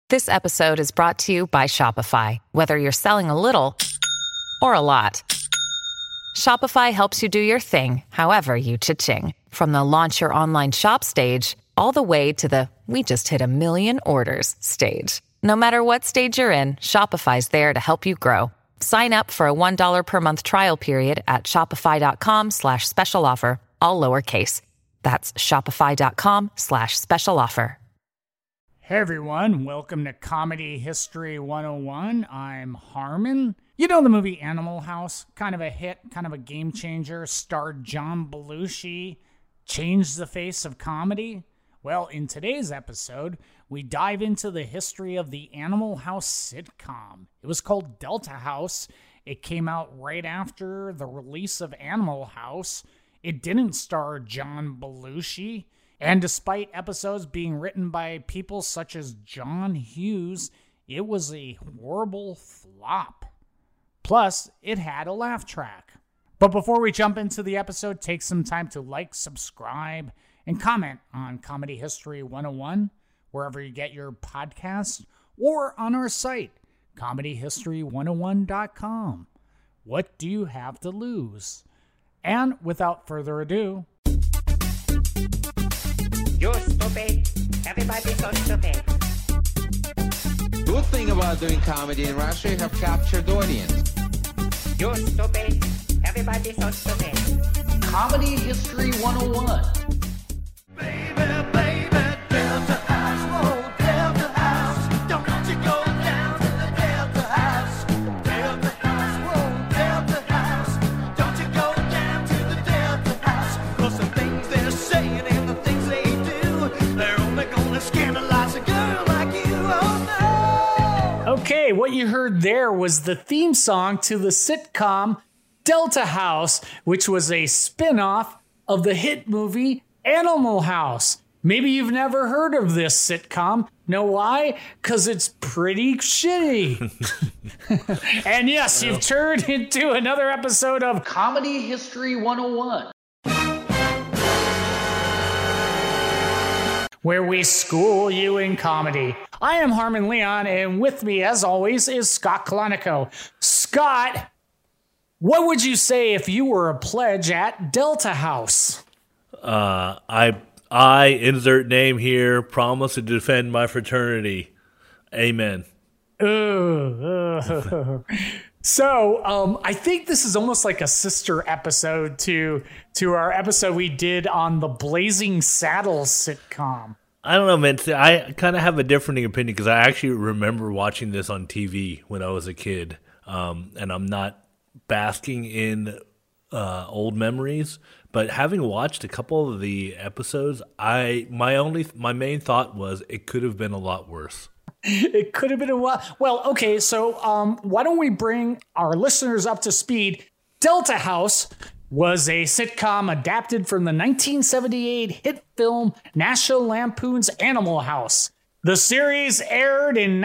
This episode is brought to you by Shopify. Whether you're selling a little or a lot, Shopify helps you do your thing, however you cha-ching. From the launch your online shop stage, all the way to the we just hit 1 million orders stage. No matter what stage you're in, Shopify's there to help you grow. Sign up for a $1 per month trial period at shopify.com/special offer, all lowercase. That's shopify.com/special offer. Hey everyone, welcome to Comedy History 101. I'm Harmon. You know the movie Animal House? Kind of a hit, kind of a game changer, starred John Belushi, changed the face of comedy. Well, in today's episode, we dive into the history of the Animal House sitcom. It was called Delta House. It came out right after the release of Animal House. It didn't star John Belushi. And despite episodes being written by people such as John Hughes, it was a horrible flop. Plus, it had a laugh track. But before we jump into the episode, take some time to like, subscribe, and comment on Comedy History 101, wherever you get your podcasts, or on our site, comedyhistory101.com. What do you have to lose? And without further ado... You're stupid. Everybody's so stupid. Good thing about doing comedy in Russia, you have captured audience. You're stupid. Everybody's so stupid. Comedy History 101. Baby, Delta House, oh, Delta House. Don't you go down to the Delta House. Delta House, oh, Delta House. Don't you go down to the Delta House. 'Cause the things they're saying and the things they do, they're only gonna scandalize a girl like you, oh no. Okay, what you heard there was the theme song to the sitcom Delta House, which was a spin-off of the hit movie Animal House. Maybe you've never heard of this sitcom. Know why? Because it's pretty shitty. And yes, you've turned into another episode of Comedy History 101. where we school you in comedy. I am Harmon Leon, and with me, as always, is Scott Kalanico. Scott, what would you say if you were a pledge at Delta House? I insert name here, promise to defend my fraternity. Amen. So, I think this is almost like a sister episode to our episode we did on the Blazing Saddles sitcom. I don't know, man. I kind of have a differing opinion because I actually remember watching this on TV when I was a kid, and I'm not basking in old memories. But having watched a couple of the episodes, my main thought was it could have been a lot worse. It could have been a while. Well, okay, so why don't we bring our listeners up to speed? Delta House was a sitcom adapted from the 1978 hit film National Lampoon's Animal House. The series aired in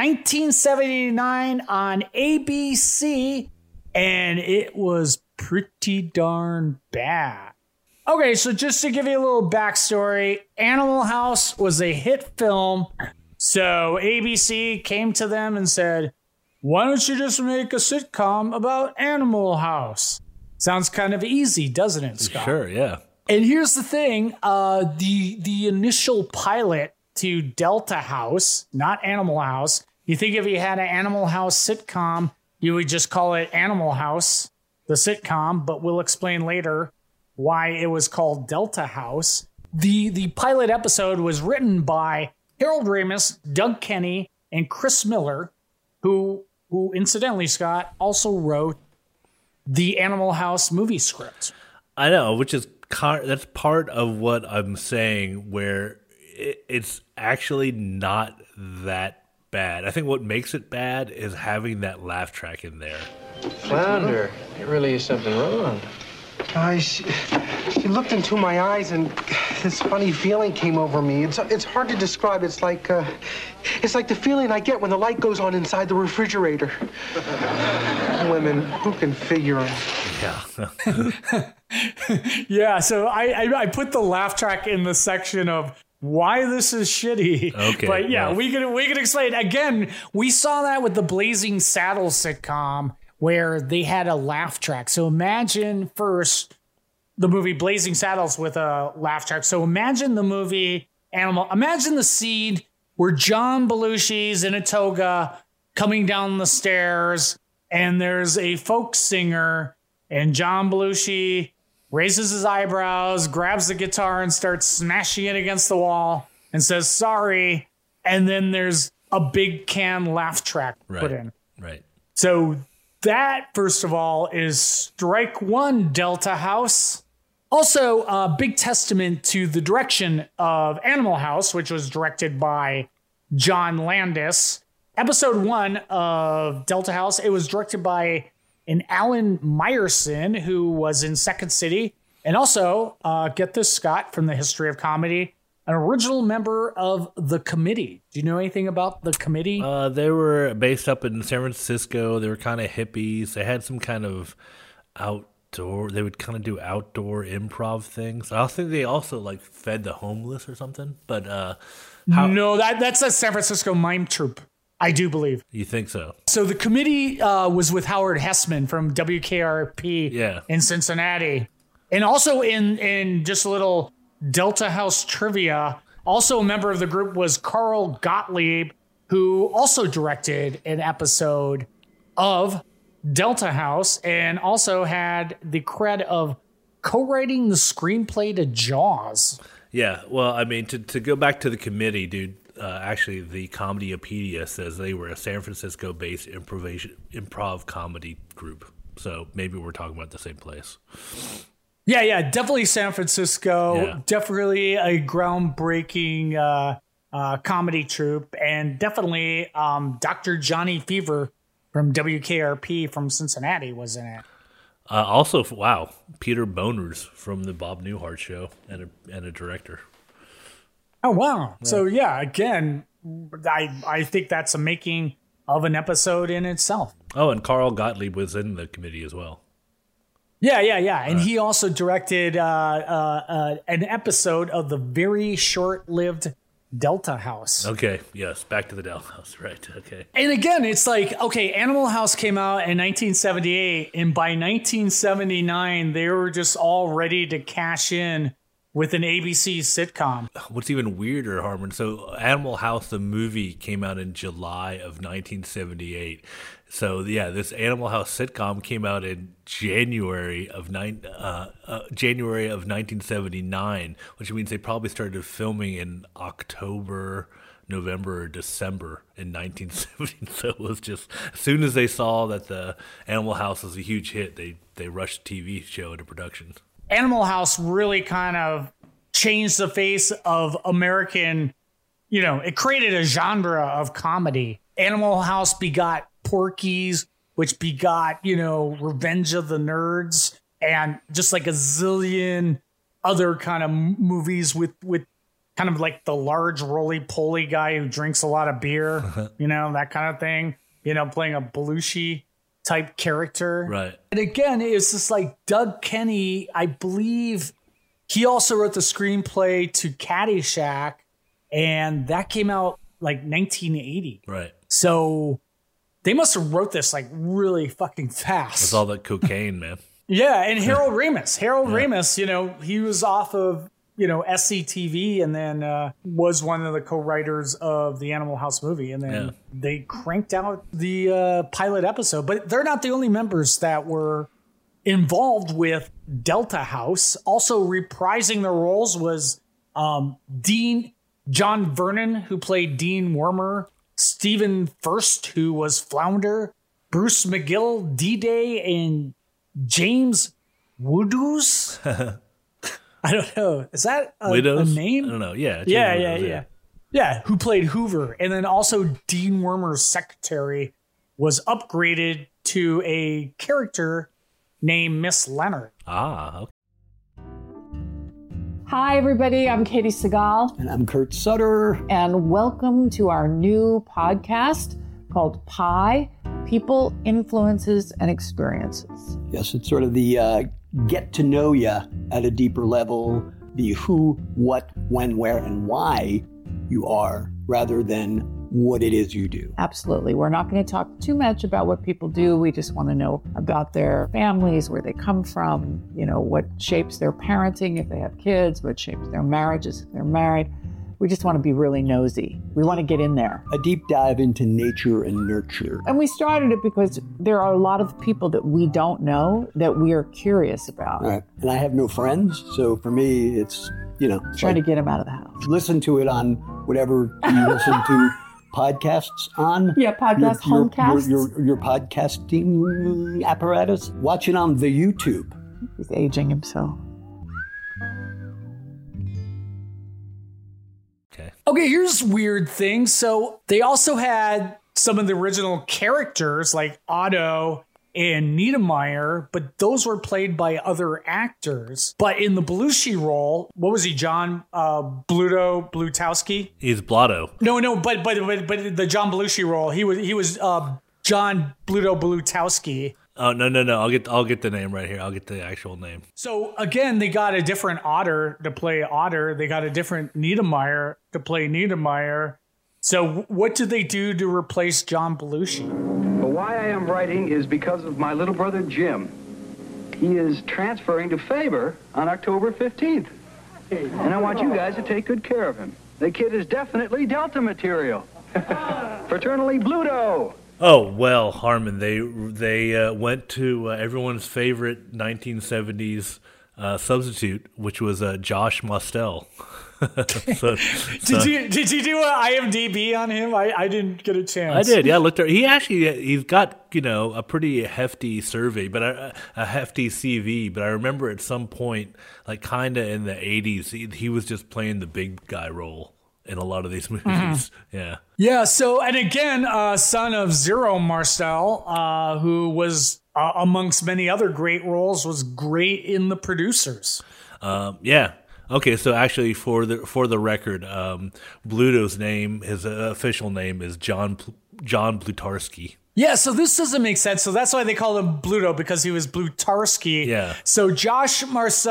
1979 on ABC, and it was pretty darn bad. Okay, so just to give you a little backstory, Animal House was a hit film. So ABC came to them and said, why don't you just make a sitcom about Animal House? Sounds kind of easy, doesn't it, Scott? Sure, yeah. And here's the thing. The initial pilot to Delta House, not Animal House. You think if you had an Animal House sitcom, you would just call it Animal House, the sitcom, but we'll explain later why it was called Delta House. The pilot episode was written by Harold Ramis, Doug Kenny, and Chris Miller, who incidentally, Scott, also wrote the Animal House movie script. I know, which is that's part of what I'm saying, where it's actually not that bad. I think what makes it bad is having that laugh track in there. Flounder, there really is something wrong. She looked into my eyes and this funny feeling came over me. It's hard to describe. It's like the feeling I get when the light goes on inside the refrigerator. Women, who can figure them? Yeah. Yeah, so I put the laugh track in the section of why this is shitty. Okay, But yeah, well. we can explain. Again, we saw that with the Blazing Saddles sitcom where they had a laugh track. So imagine first the movie Blazing Saddles with a laugh track. So imagine the movie imagine the scene where John Belushi's in a toga coming down the stairs and there's a folk singer and John Belushi raises his eyebrows, grabs the guitar and starts smashing it against the wall and says, sorry. And then there's a big can laugh track put in. Right. So that, first of all, is strike one, Delta House. Also, a big testament to the direction of Animal House, which was directed by John Landis. Episode 1 of Delta House, it was directed by an Alan Meyerson, who was in Second City. And also, get this, Scott, from the History of Comedy, an original member of The Committee. Do you know anything about The Committee? They were based up in San Francisco. They were kind of hippies. They had some kind of they would kind of do outdoor improv things. I think they also like fed the homeless or something. But no, that's a San Francisco mime troupe, I do believe. You think so? So The Committee was with Howard Hessman from WKRP in Cincinnati. And also in just a little Delta House trivia, also a member of the group was Carl Gottlieb, who also directed an episode of Delta House and also had the cred of co-writing the screenplay to Jaws. Yeah, well, I mean, to go back to The Committee, dude, actually the Comedypedia says they were a San Francisco-based improv comedy group. So maybe we're talking about the same place. Yeah, definitely San Francisco. Yeah. Definitely a groundbreaking comedy troupe. And definitely Dr. Johnny Fever from WKRP from Cincinnati was in it. Also, wow, Peter Boners from the Bob Newhart Show and a director. Oh, wow. Yeah. So, yeah, again, I think that's a making of an episode in itself. Oh, and Carl Gottlieb was in The Committee as well. Yeah. And he also directed an episode of the very short-lived Delta House. Okay, yes, back to the Delta House, right, okay. And again, it's like, okay, Animal House came out in 1978, and by 1979, they were just all ready to cash in with an ABC sitcom. What's even weirder, Harmon, so Animal House, the movie, came out in July of 1978. So, yeah, this Animal House sitcom came out in January of 1979, which means they probably started filming in October, November, or December in 1970. So it was just, as soon as they saw that the Animal House was a huge hit, they rushed the TV show into production. Animal House really kind of changed the face of American, it created a genre of comedy. Animal House begot Porky's, which begot, Revenge of the Nerds, and just like a zillion other kind of movies with kind of like the large roly-poly guy who drinks a lot of beer, that kind of thing, playing a Belushi type character. Right. And again, it's just like Doug Kenny, I believe he also wrote the screenplay to Caddyshack, and that came out like 1980. Right. So they must have wrote this like really fucking fast. With all that cocaine, man. Yeah, and Harold Ramis. Ramis, he was off of, SCTV and then was one of the co-writers of the Animal House movie. And then they cranked out the pilot episode. But they're not the only members that were involved with Delta House. Also reprising their roles was John Vernon, who played Dean Wormer, Stephen Furst, who was Flounder, Bruce McGill, D-Day, and James Woodoos. I don't know. Is that a name? I don't know. Yeah. Yeah, who played Hoover. And then also Dean Wormer's secretary was upgraded to a character named Miss Leonard. Ah, okay. Hi, everybody. I'm Katie Segal. And I'm Kurt Sutter. And welcome to our new podcast called Pi, People, Influences, and Experiences. Yes, it's sort of the get to know you at a deeper level the who, what, when, where, and why you are rather than what it is you do. Absolutely. We're not going to talk too much about what people do. We just want to know about their families, where they come from, what shapes their parenting if they have kids, what shapes their marriages if they're married. We just want to be really nosy. We want to get in there. A deep dive into nature and nurture. And we started it because there are a lot of people that we don't know that we are curious about. Right. And I have no friends, so for me, it's, trying to get them out of the house. Listen to it on whatever you listen to podcasts on. Yeah, homecasts. Your podcasting apparatus. Watch it on the YouTube. He's aging himself. Okay, here's weird thing. So they also had some of the original characters like Otto and Niedermeyer, but those were played by other actors. But in the Belushi role, what was he, John Blutowski? He's Blotto. No, but the John Belushi role, he was John Blutowski. Oh, no. I'll get the name right here. I'll get the actual name. So again, they got a different Otter to play Otter. They got a different Niedermeyer to play Niedermeyer. So what did they do to replace John Belushi? Well, why I am writing is because of my little brother Jim. He is transferring to Faber on October 15th. And I want you guys to take good care of him. The kid is definitely Delta material. Fraternally Bluto. Oh, well, Harmon, they went to everyone's favorite 1970s substitute, which was Josh Mostel. Did you do an IMDb on him? I didn't get a chance. I did. Yeah, I looked at. He's got a pretty hefty survey, but a hefty CV. But I remember at some point, like kind of in the 80s, he was just playing the big guy role in a lot of these movies. Mm-hmm. Yeah. Yeah. So, and again, son of Zero Marcel, who was amongst many other great roles, was great in The Producers. Yeah. Okay, so actually, for the record, Bluto's name, his official name is John Blutarsky. Yeah, so this doesn't make sense. So that's why they call him Bluto, because he was Blutarsky. Yeah. So Josh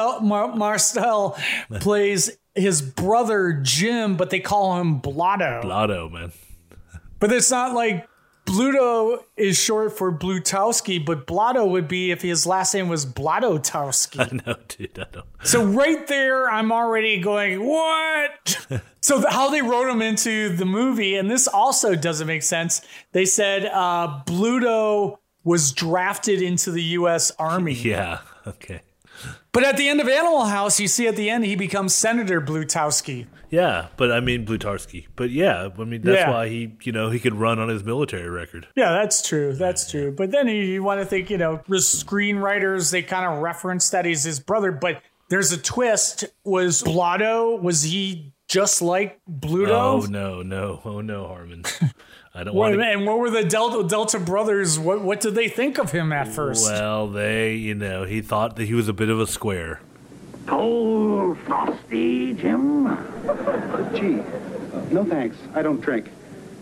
Marcel plays his brother Jim, but they call him Blotto. Blotto, man. But it's not like Bluto is short for Blutowski, but Blotto would be if his last name was Blototowski. I know, dude. I know. So right there, I'm already going, what? So how they wrote him into the movie, and this also doesn't make sense. They said Bluto was drafted into the U.S. Army. Yeah, okay. But at the end of Animal House, you see at the end, he becomes Senator Blutowski. Yeah, but I mean Blutarsky. But yeah, I mean that's why he could run on his military record. Yeah, that's true. That's true. But then you want to think, screenwriters, they kind of reference that he's his brother. But there's a twist. Was Blotto, was he just like Bluto? Oh no, Harmon. I don't want to. And what were the Delta brothers? What did they think of him at first? Well, he thought that he was a bit of a square. Cold, frosty, Jim. Gee, no thanks. I don't drink.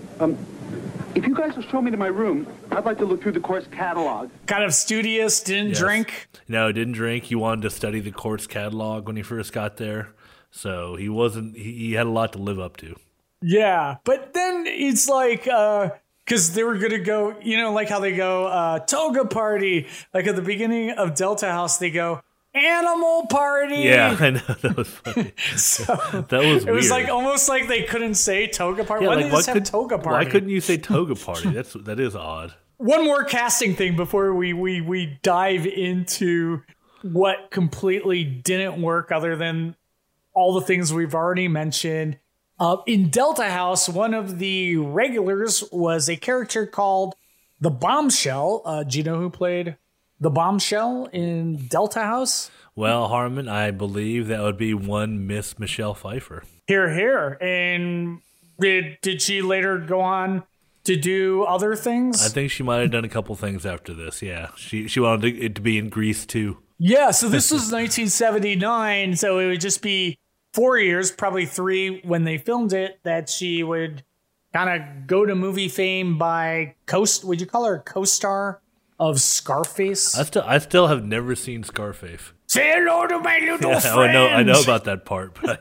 If you guys will show me to my room, I'd like to look through the course catalog. Kind of studious, didn't drink? No, didn't drink. He wanted to study the course catalog when he first got there. So he wasn't, he had a lot to live up to. Yeah, but then it's like, because they were going to go, like how they go, toga party. Like at the beginning of Delta House, they go, animal party. Yeah, I know. That was funny. So that was weird. It was like almost like they couldn't say toga party. Yeah, why didn't they just have toga party? Why couldn't you say toga party? That is odd. One more casting thing before we dive into what completely didn't work other than all the things we've already mentioned. In Delta House, one of the regulars was a character called the Bombshell. Do you know who played the Bombshell in Delta House? Well, Harmon, I believe that would be one Miss Michelle Pfeiffer. Here. And did she later go on to do other things? I think she might have done a couple things after this, yeah. She wanted it to be in Grease, too. Yeah, so this was 1979, so it would just be 4 years, probably 3 when they filmed it, that she would kind of go to movie fame by would you call her co-star of Scarface? I still have never seen Scarface. Say hello to my little Yeah, friend. I know about that part. But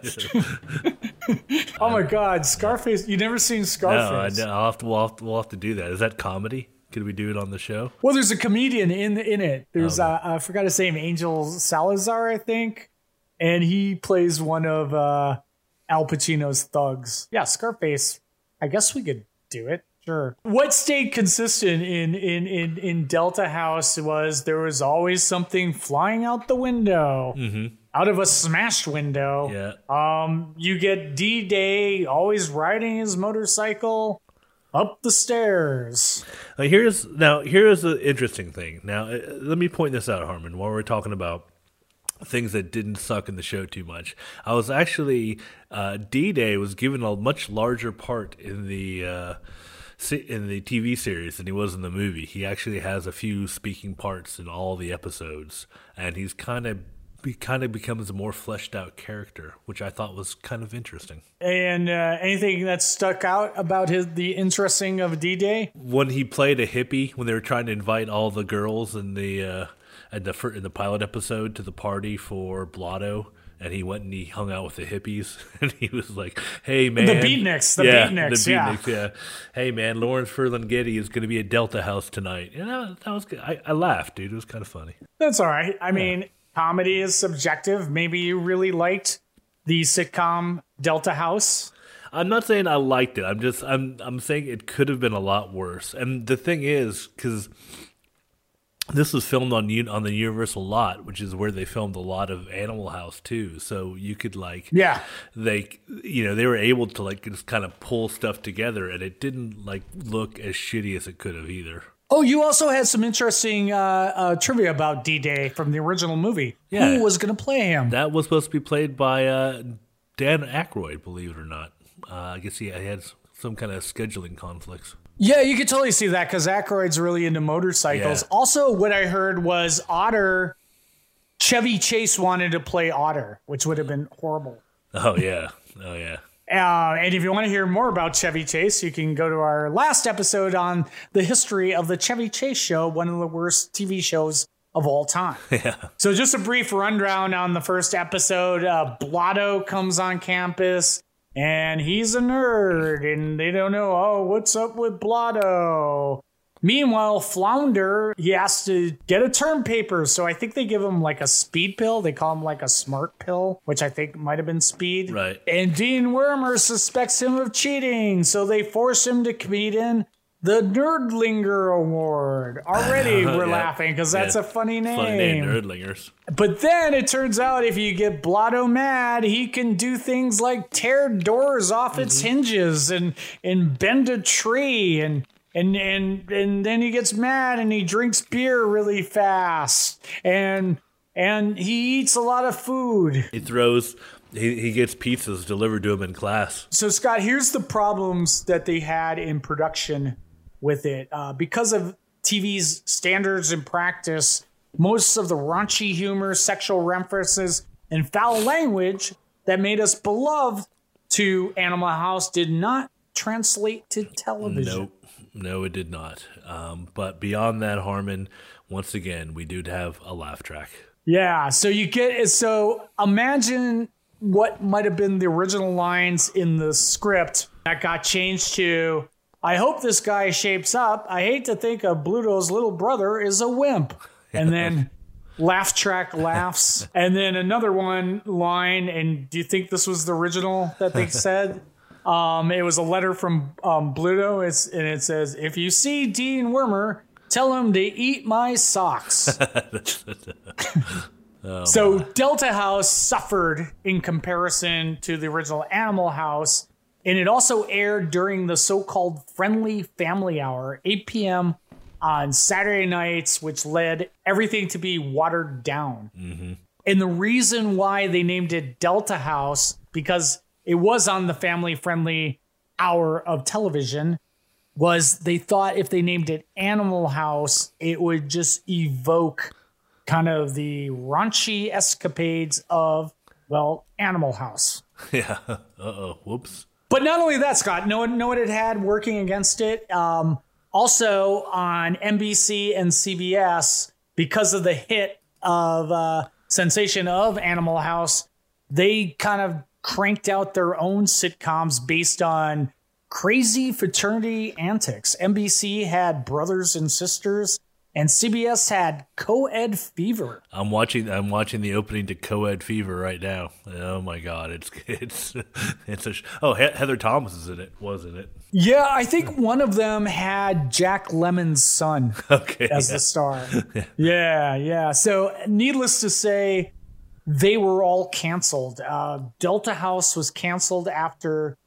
Oh my God, Scarface! You never seen Scarface? No, we'll have to do that. Is that comedy? Could we do it on the show? Well, there's a comedian in it. There's I forgot his name, Angel Salazar, I think, and he plays one of Al Pacino's thugs. Yeah, Scarface. I guess we could do it. Sure. What stayed consistent in Delta House was there was always something flying out the window. Mm-hmm. Out of a smashed window. Yeah. You get D-Day always riding his motorcycle up the stairs. Here's the interesting thing. Now, let me point this out, Harmon, while we're talking about things that didn't suck in the show too much. I was actually D-Day was given a much larger part in the TV series than he was in the movie. He actually has a few speaking parts in all the episodes, and he kind of becomes a more fleshed out character, which I thought was kind of interesting. And anything that stuck out about the interesting of D-Day? When he played a hippie, when they were trying to invite all the girls in the pilot episode to the party for Blotto, and he went and he hung out with the hippies, and he was like, "Hey man, the Beatniks, yeah. yeah. Hey man, Lawrence Ferlinghetti is going to be at Delta House tonight." And that was good. I laughed, dude. It was kind of funny. That's all right. I mean, comedy is subjective. Maybe you really liked the sitcom Delta House. I'm not saying I liked it. I'm saying it could have been a lot worse. And the thing is, because this was filmed on the Universal lot, which is where they filmed a lot of Animal House too. So you could they were able to just kind of pull stuff together, and it didn't look as shitty as it could have either. Oh, you also had some interesting trivia about D-Day from the original movie. Yeah. Who was going to play him? That was supposed to be played by Dan Aykroyd, believe it or not. I guess he had some kind of scheduling conflicts. Yeah, you could totally see that because Aykroyd's really into motorcycles. Yeah. Also, what I heard was Chevy Chase wanted to play Otter, which would have been horrible. Oh, yeah. And if you want to hear more about Chevy Chase, you can go to our last episode on the history of the Chevy Chase show, one of the worst TV shows of all time. Yeah. So just a brief rundown on the first episode. Blotto comes on campus, and he's a nerd, and they don't know, what's up with Blotto? Meanwhile, Flounder, he has to get a term paper, so I think they give him a speed pill. They call him a smart pill, which I think might have been speed. Right. And Dean Wormer suspects him of cheating, so they force him to compete in the Nerdlinger Award. Already we're laughing because that's a funny name. Funny name, Nerdlingers. But then it turns out if you get Blotto mad, he can do things like tear doors off its hinges and bend a tree and then he gets mad and he drinks beer really fast and he eats a lot of food. He gets pizzas delivered to him in class. So Scott, here's the problems that they had in production with it. Because of TV's standards and practice, most of the raunchy humor, sexual references, and foul language that made us beloved to Animal House did not translate to television. No, it did not. But beyond that, Harmon, once again, we do have a laugh track. Yeah, so imagine what might have been the original lines in the script that got changed to, "I hope this guy shapes up. I hate to think of Bluto's little brother is a wimp." And then laugh track laughs. And then another line, and do you think this was the original that they said? It was a letter from Bluto, and it says, "If you see Dean Wormer, tell him to eat my socks." So Delta House suffered in comparison to the original Animal House, and it also aired during the so-called Friendly Family Hour, 8 p.m. on Saturday nights, which led everything to be watered down. Mm-hmm. And the reason why they named it Delta House, because it was on the family-friendly hour of television, was they thought if they named it Animal House, it would just evoke kind of the raunchy escapades of, Animal House. Yeah. Uh-oh. Whoops. But not only that, Scott, know what it had working against it? Also on NBC and CBS, because of the hit of sensation of Animal House, they kind of cranked out their own sitcoms based on crazy fraternity antics. NBC had Brothers and Sisters, and CBS had Co-Ed Fever. I'm watching the opening to Co-Ed Fever right now. Oh my God, Heather Thomas is in it, wasn't it? Yeah, I think one of them had Jack Lemmon's son as the star. Yeah. So needless to say, they were all canceled. Delta House was canceled after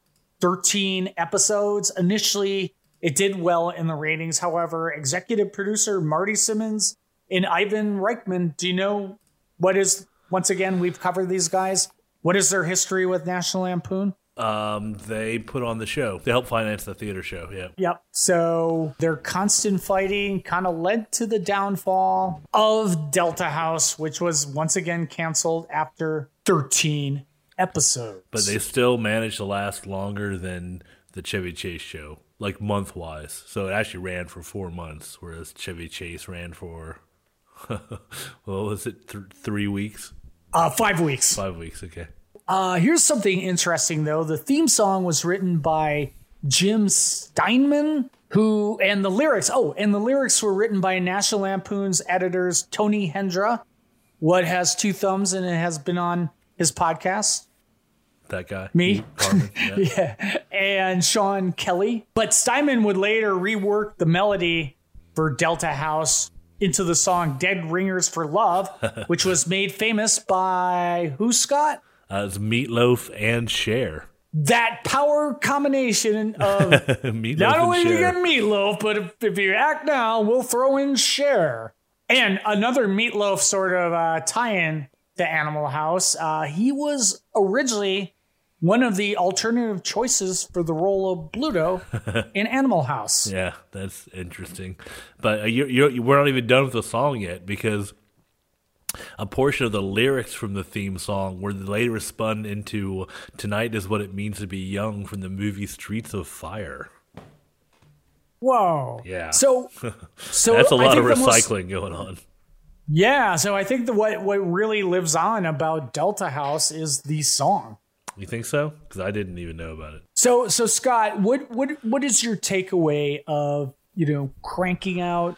13 episodes. Initially, it did well in the ratings. However, executive producer Marty Simmons and Ivan Reichman, do you know what is, once again, we've covered these guys. What is their history with National Lampoon? They put on the show. They helped finance the theater show, yeah. Yep. So their constant fighting kind of led to the downfall of Delta House, which was once again canceled after 13 episodes. But they still managed to last longer than the Chevy Chase show, like month-wise. So it actually ran for 4 months, whereas Chevy Chase ran for, what was it, 3 weeks? 5 weeks. 5 weeks, okay. Here's something interesting, though. The theme song was written by Jim Steinman, and the lyrics were written by National Lampoon's editors Tony Hendra, what has two thumbs, and it has been on his podcast. That guy. Me. Carmen, yeah. And Sean Kelly. But Steinman would later rework the melody for Delta House into the song Dead Ringers for Love, which was made famous by who, Scott? It's Meatloaf and Cher. That power combination of not only do you get Meatloaf, but if you act now, we'll throw in Cher. And another Meatloaf sort of tie-in to Animal House. He was originally one of the alternative choices for the role of Bluto in Animal House. Yeah, that's interesting. But we're not even done with the song yet, because a portion of the lyrics from the theme song were later spun into "Tonight is What It Means to Be Young" from the movie Streets of Fire. Whoa. Yeah. So that's a lot of recycling going on. Yeah, so I think what really lives on about Delta House is the song. You think so? Because I didn't even know about it. So Scott, what is your takeaway of, cranking out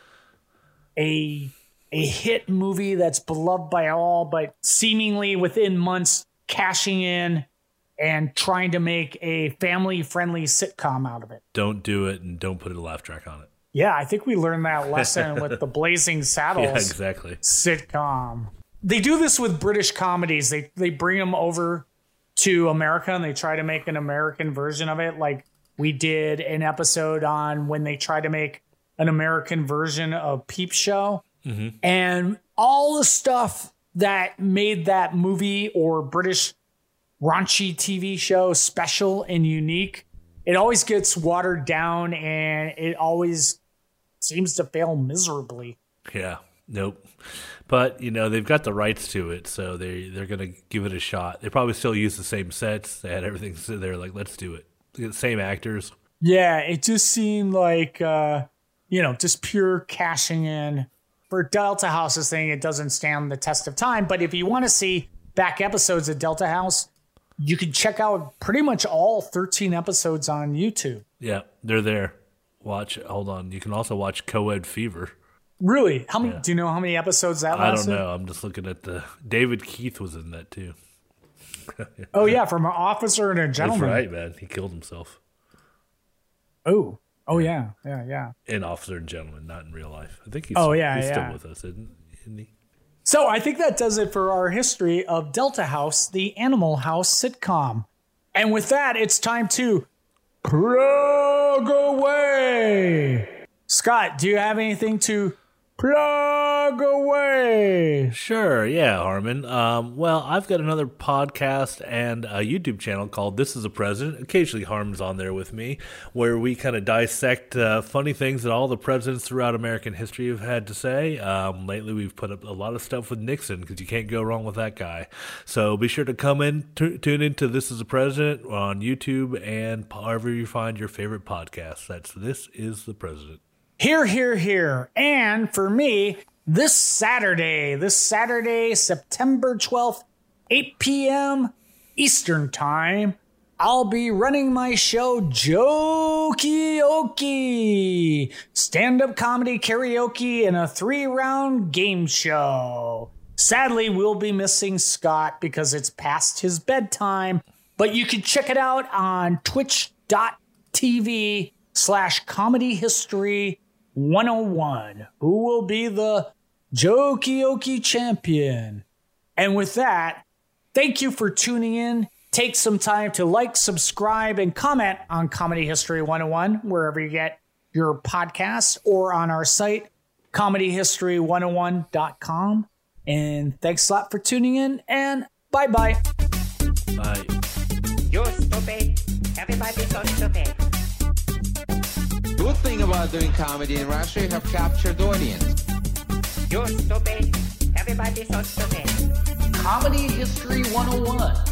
a hit movie that's beloved by all, but seemingly within months cashing in and trying to make a family-friendly sitcom out of it? Don't do it, and don't put a laugh track on it. Yeah, I think we learned that lesson with the Blazing Saddles sitcom. They do this with British comedies. They bring them over to America and they try to make an American version of it. Like we did an episode on when they tried to make an American version of Peep Show. Mm-hmm. And all the stuff that made that movie or British raunchy TV show special and unique, it always gets watered down and it always seems to fail miserably. Yeah, nope. But, they've got the rights to it, so they're going to give it a shot. They probably still use the same sets. They had everything, so they're like, let's do it. The same actors. Yeah, it just seemed like, just pure cashing in. For Delta House's thing, it doesn't stand the test of time. But if you want to see back episodes of Delta House, you can check out pretty much all 13 episodes on YouTube. Yeah, they're there. Hold on. You can also watch Co-Ed Fever. Really? How many? Yeah. Do you know how many episodes that lasted? I don't know. I'm just looking at David Keith was in that too. Oh yeah, from An Officer and a Gentleman. That's right, man. He killed himself. Oh yeah. In Officer and Gentleman, not in real life. I think he's still with us, isn't he? So I think that does it for our history of Delta House, the Animal House sitcom. And with that, it's time to plug away. Scott, do you have anything to plug away? Sure, yeah, Harmon. Well, I've got another podcast and a YouTube channel called This Is a President. Occasionally Harmon's on there with me, where we kind of dissect funny things that all the presidents throughout American history have had to say. Lately, we've put up a lot of stuff with Nixon, because you can't go wrong with that guy. So be sure to come in, tune into This Is a President on YouTube and however you find your favorite podcast. That's This Is the President. Hear, hear, hear. And for me, this Saturday, September 12th, 8 p.m. Eastern Time, I'll be running my show, Jokey-Okey, stand-up comedy karaoke and a 3-round game show. Sadly, we'll be missing Scott because it's past his bedtime, but you can check it out on twitch.tv/comedyhistory101, who will be the Jokey-Okey champion. And with that, thank you for tuning in. Take some time to like, subscribe, and comment on Comedy History 101, wherever you get your podcasts, or on our site, comedyhistory101.com. And thanks a lot for tuning in, and bye-bye. Bye. You're stupid. Everybody's so stupid. Good thing about doing comedy in Russia, you have captured audience. You're stupid. Everybody's so stupid. Comedy History 101.